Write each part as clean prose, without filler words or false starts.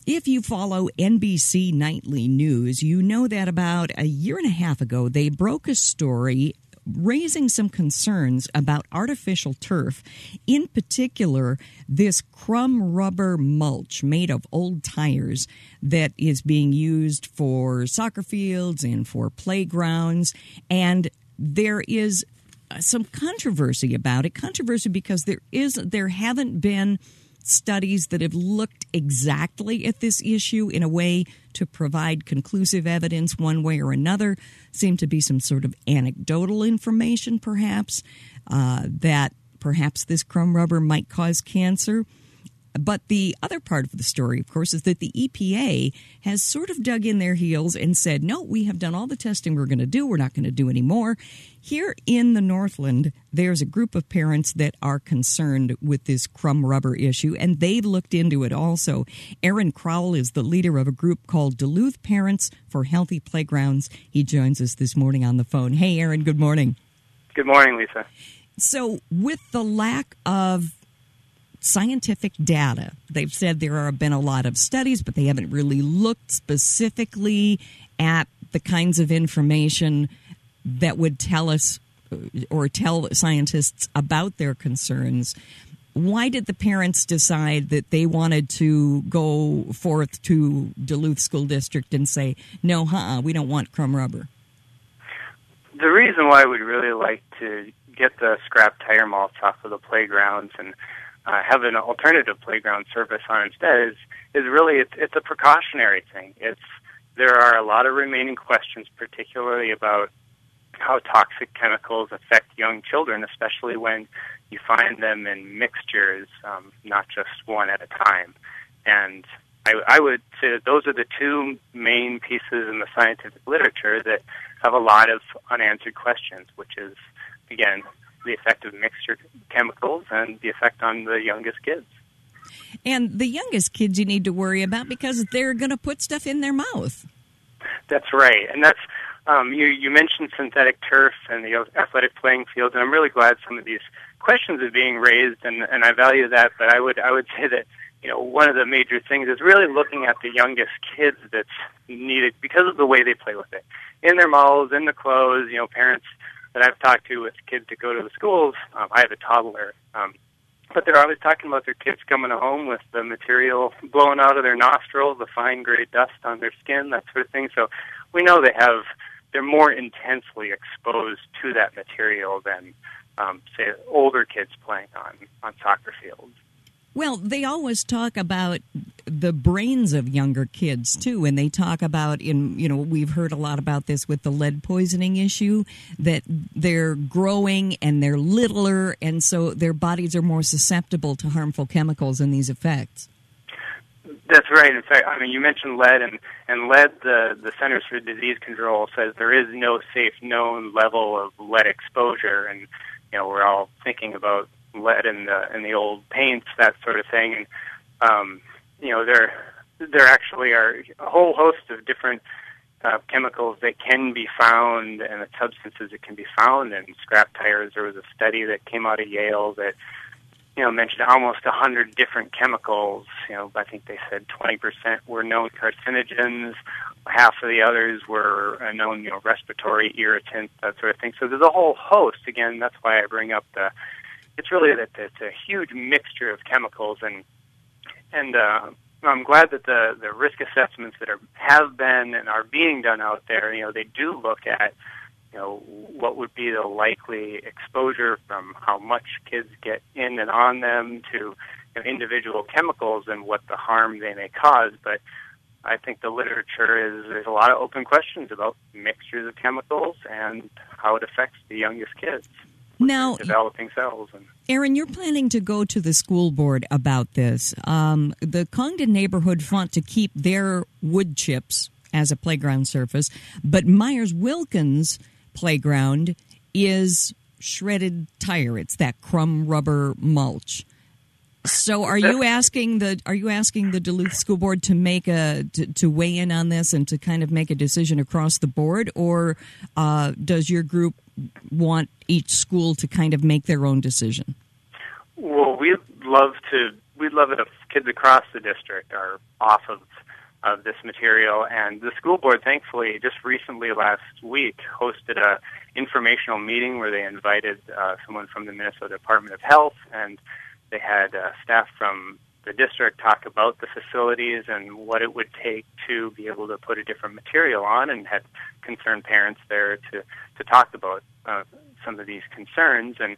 If you follow NBC Nightly News, you know that about a year and a half ago, they broke a story raising some concerns about artificial turf, in particular this crumb rubber mulch made of old tires that is being used for soccer fields and for playgrounds. And there is some controversy about it. Controversy because there haven't been studies that have looked exactly at this issue in a way to provide conclusive evidence one way or another. Seem to be some sort of anecdotal information, perhaps, that perhaps this crumb rubber might cause cancer. But the other part of the story, of course, is that the EPA has sort of dug in their heels and said, no, we have done all the testing we're going to do. We're not going to do any more. Here in the Northland, there's a group of parents that are concerned with this crumb rubber issue, and they've looked into it also. Aaron Crowell is the leader of a group called Duluth Parents for Healthy Playgrounds. He joins us this morning on the phone. Hey, Aaron, good morning. Good morning, Lisa. So with the lack of scientific data, they've said there have been a lot of studies, but they haven't really looked specifically at the kinds of information that would tell us or tell scientists about their concerns. Why did the parents decide that they wanted to go forth to Duluth School District and say, no, we don't want crumb rubber? The reason why we'd really like to get the scrap tire mulch off of the playgrounds and have an alternative playground surface on instead is really it's a precautionary thing. There are a lot of remaining questions, particularly about how toxic chemicals affect young children, especially when you find them in mixtures, not just one at a time. And I would say that those are the two main pieces in the scientific literature that have a lot of unanswered questions, which is, again, the effect of mixture chemicals and the effect on the youngest kids. And the youngest kids you need to worry about because they're going to put stuff in their mouth. That's right. And that's you mentioned synthetic turf and the athletic playing fields, and I'm really glad some of these questions are being raised, and I value that. But I would say that one of the major things is really looking at the youngest kids that's needed because of the way they play with it. In their mouths, in the clothes, parents that I've talked to with kids that go to the schools, I have a toddler, but they're always talking about their kids coming home with the material blowing out of their nostrils, the fine gray dust on their skin, that sort of thing. So we know they're more intensely exposed to that material than, say, older kids playing on soccer fields. Well, they always talk about the brains of younger kids, too, and they talk about, we've heard a lot about this with the lead poisoning issue, that they're growing and they're littler, and so their bodies are more susceptible to harmful chemicals and these effects. That's right. In fact, you mentioned lead, and lead, the Centers for Disease Control says there is no safe known level of lead exposure, and, we're all thinking about lead in the old paints, that sort of thing. And, there actually are a whole host of different chemicals that can be found and the substances that can be found in scrap tires. There was a study that came out of Yale that, mentioned almost 100 different chemicals. I think they said 20% were known carcinogens. Half of the others were known, respiratory irritants, that sort of thing. So there's a whole host. Again, that's why I bring up it's really that it's a huge mixture of chemicals, and I'm glad that the risk assessments that have been and are being done out there, they do look at, what would be the likely exposure from how much kids get in and on them to individual chemicals and what the harm they may cause. But I think the literature there's a lot of open questions about mixtures of chemicals and how it affects the youngest kids. Now, developing cells. Aaron, you're planning to go to the school board about this. The Congdon neighborhood want to keep their wood chips as a playground surface, but Myers-Wilkins playground is shredded tire. It's that crumb rubber mulch. So are you asking the Duluth School Board to make to weigh in on this and to kind of make a decision across the board, or does your group want each school to kind of make their own decision? Well, we'd love it if kids across the district are off of this material. And the school board, thankfully, just recently last week, hosted a informational meeting where they invited someone from the Minnesota Department of Health, and they had staff from the district talk about the facilities and what it would take to be able to put a different material on, and had concerned parents there to talk about some of these concerns. And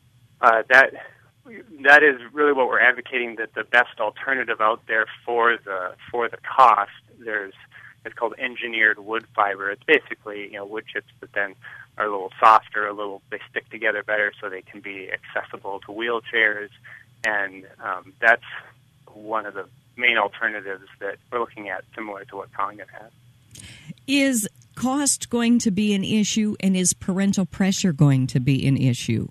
that is really what we're advocating, that the best alternative out there for the cost. It's called engineered wood fiber. It's basically wood chips that then are a little softer, they stick together better, so they can be accessible to wheelchairs, and that's one of the main alternatives that we're looking at, similar to what Congan has. Is cost going to be an issue, and is parental pressure going to be an issue?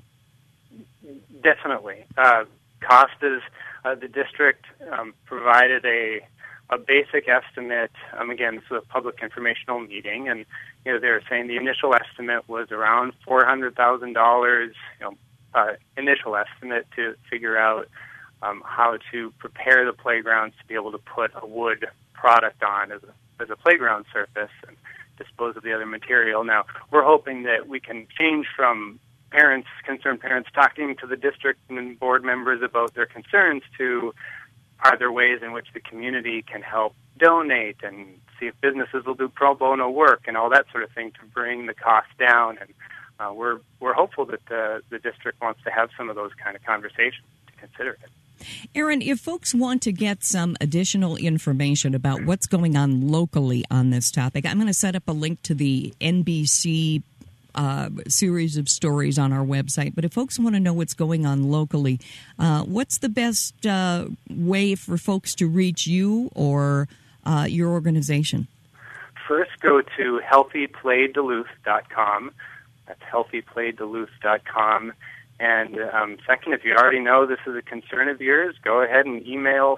Definitely. Cost is, the district provided a basic estimate. Again, this was a public informational meeting, and they were saying the initial estimate was around $400,000. Initial estimate to figure out how to prepare the playgrounds to be able to put a wood product on as a playground surface and dispose of the other material. Now, we're hoping that we can change from concerned parents talking to the district and board members about their concerns to, are there ways in which the community can help donate and see if businesses will do pro bono work and all that sort of thing to bring the cost down. And we're hopeful that the district wants to have some of those kind of conversations to consider it. Aaron, if folks want to get some additional information about what's going on locally on this topic, I'm going to set up a link to the NBC series of stories on our website. But if folks want to know what's going on locally, what's the best way for folks to reach you or your organization? First, go to healthyplayduluth.com. That's healthyplayduluth.com. And second, if you already know this is a concern of yours, go ahead and email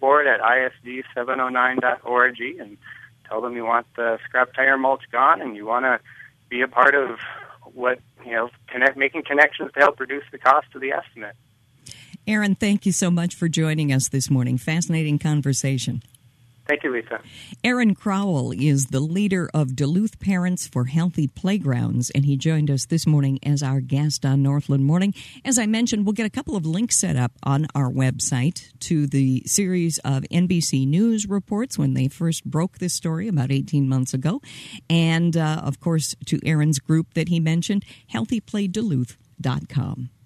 schoolboard@isd709.org and tell them you want the scrap tire mulch gone and you want to be a part of making connections to help reduce the cost of the estimate. Aaron, thank you so much for joining us this morning. Fascinating conversation. Thank you, Lisa. Aaron Crowell is the leader of Duluth Parents for Healthy Playgrounds, and he joined us this morning as our guest on Northland Morning. As I mentioned, we'll get a couple of links set up on our website to the series of NBC News reports when they first broke this story about 18 months ago, and, of course, to Aaron's group that he mentioned, healthyplayduluth.com.